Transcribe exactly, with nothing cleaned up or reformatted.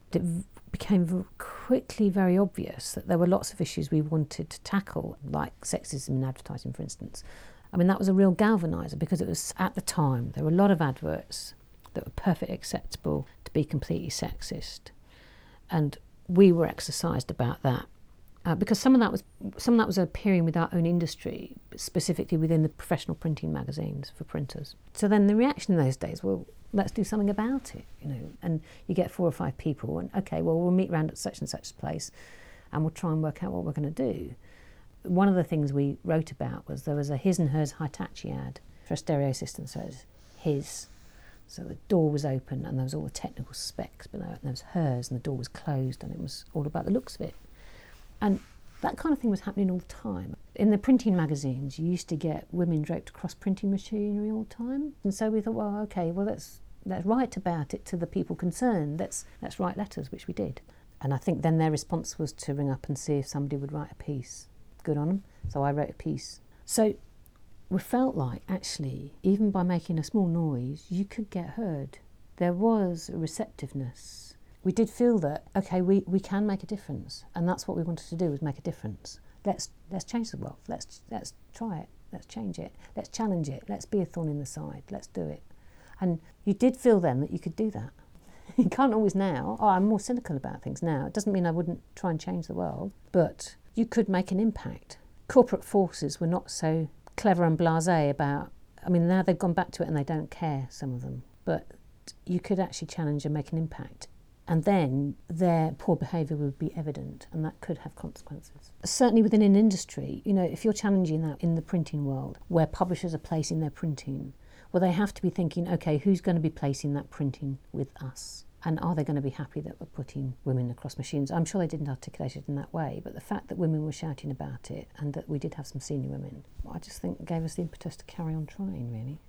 it v- became v- quickly very obvious that there were lots of issues we wanted to tackle, like sexism in advertising, for instance. I mean, that was a real galvaniser because it was, at the time, there were a lot of adverts that were perfectly acceptable to be completely sexist. And we were exercised about that. Uh, because some of that was some of that was appearing with our own industry, specifically within the professional printing magazines for printers. So then the reaction in those days, well, let's do something about it, you know. And you get four or five people, and okay, well, we'll meet around at such and such place, and we'll try and work out what we're going to do. One of the things we wrote about was there was a his and hers Hitachi ad for a stereo system, so it was his. So the door was open, and there was all the technical specs below it, and there was hers, and the door was closed, and it was all about the looks of it. And that kind of thing was happening all the time. In the printing magazines, you used to get women draped across printing machinery all the time. And so we thought, well, okay, well, let's let's write about it to the people concerned. Let's let's write letters, which we did. And I think then their response was to ring up and see if somebody would write a piece. Good on them. So I wrote a piece. So we felt like, actually, even by making a small noise, you could get heard. There was a receptiveness. We did feel that, okay, we, we can make a difference, and that's what we wanted to do, was make a difference. Let's let's change the world. Let's let's try it. Let's change it. Let's challenge it. Let's be a thorn in the side. Let's do it. And you did feel then that you could do that. You can't always now. Oh, I'm more cynical about things now. It doesn't mean I wouldn't try and change the world, but you could make an impact. Corporate forces were not so clever and blasé about, I mean, now they've gone back to it and they don't care, some of them, but you could actually challenge and make an impact. And then their poor behaviour would be evident, and that could have consequences. Certainly within an industry, you know, if you're challenging that in the printing world, where publishers are placing their printing, well, they have to be thinking, okay, who's going to be placing that printing with us? And are they going to be happy that we're putting women across machines? I'm sure they didn't articulate it in that way, but the fact that women were shouting about it, and that we did have some senior women, I just think gave us the impetus to carry on trying, really.